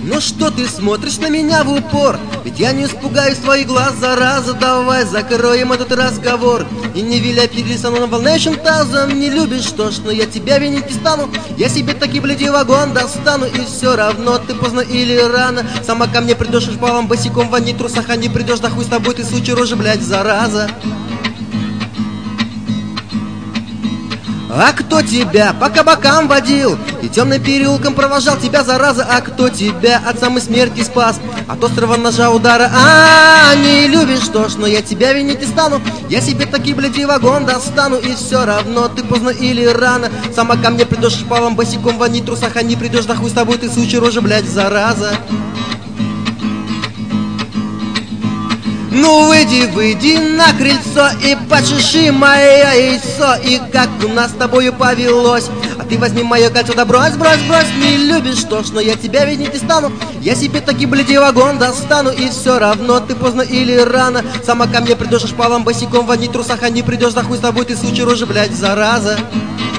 Ну что ты смотришь на меня в упор? Ведь я не испугаюсь твоих глаз, зараза. Давай закроем этот разговор и не виляй пересану волнующим тазом. Не любишь, что ж, но я тебя винить не стану. Я себе таки, блядь, вагон достану. И все равно ты поздно или рано сама ко мне придешь, шпалом босиком в одних трусах, а не придешь, да хуй с тобой, ты сучий рожа, блядь, зараза. А кто тебя по кабакам водил и темным переулком провожал тебя, зараза? А кто тебя от самой смерти спас, от острого ножа удара? Не любишь, что ж, но я тебя винить не стану. Я себе таки, блядь, вагон достану. И все равно ты поздно или рано сама ко мне придешь, шпалом босиком в одних трусах, а не придешь, да хуй с тобой, ты сучий рожа, блядь, зараза. Ну выйди на крыльцо и почеши мое яйцо. И как у нас с тобою повелось. А ты возьми мое кольцо, да брось. Не любишь, что ж, но я тебя видеть не стану. Я себе таки, блядь, вагон достану. И все равно ты поздно или рано сама ко мне придешь, шпалом босиком в одних трусах, а не придешь, да хуй с тобой, ты сучий рожа, блядь, зараза.